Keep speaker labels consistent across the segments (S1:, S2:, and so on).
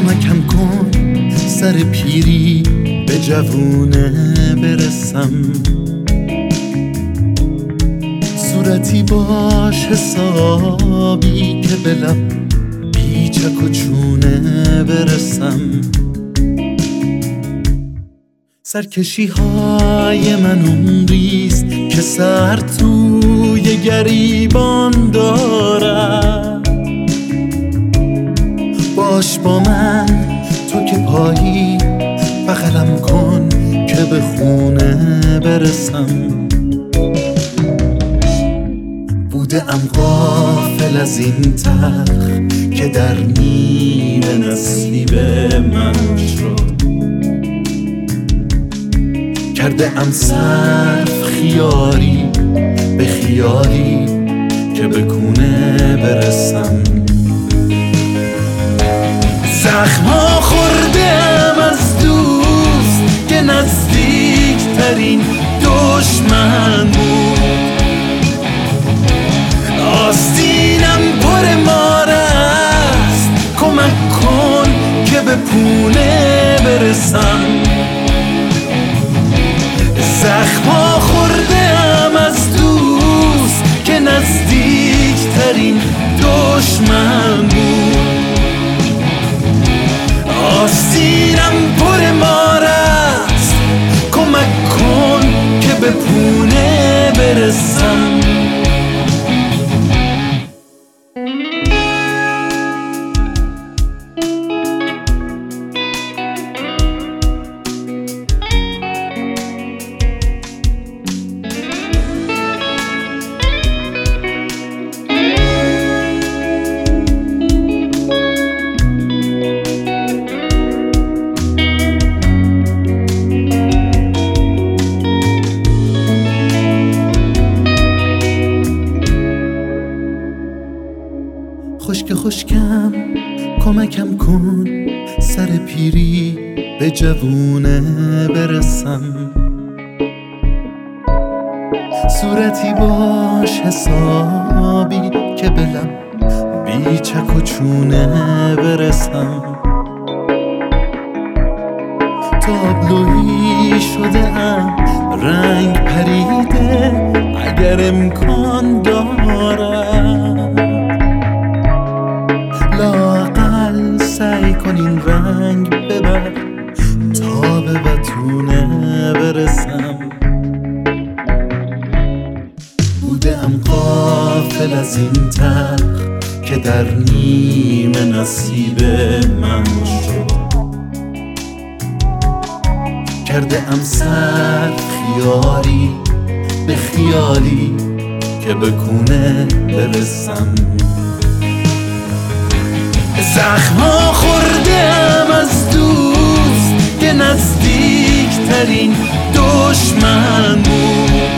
S1: کمکم کن سر پیری به جوونه برسم. صورتی باش حسابی که به لب بی چک و چونه برسم. سرکشی های من عمریست که سر توی گریبان دارم. باش با من تو که پایی، بغلم کن که به خونه برسم. بودم غافل از این تلخ که در نیمه نصیب من شد. کرده ام صرف خیالی به خیالی که به کونه برسم. زخما خوردم از دوست که نزدیک ترین دشمن بود. آستینم پر مار است، کمک کن که به پونه برسم. زخما خوردم از دوست که نزدیک ترین دشمن بود. آستینم پر مار است، کمک کن که به پونه برسم. خشکم کمکم کن سر پیری به جوونه برسم. صورتی باش حسابی که به لب بی چک و چونه برسم. تابلویی شده ام رنگ پریده، اگر امکان دارم لااقل سعی کن این رنگ ببر تا به بتونه برسم. بودم غافل از این تلخ که در نیمه نصیب من شد. کرده ام صرف خیالی به خیالی که به کونه برسم. زخما خوردم از دوست که نزدیک ترین دشمن بود.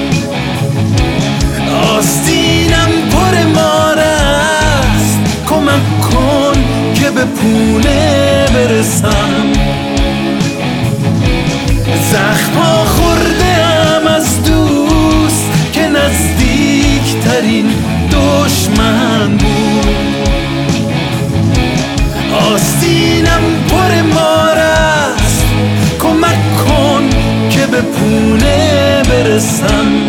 S1: آستینم پر مار است، کمک کن که به پونه برسم. زخما خوردم از دوست که نزدیک ترین دشمن بود. آستینم پر مار است، کمک کن که به پونه برسم.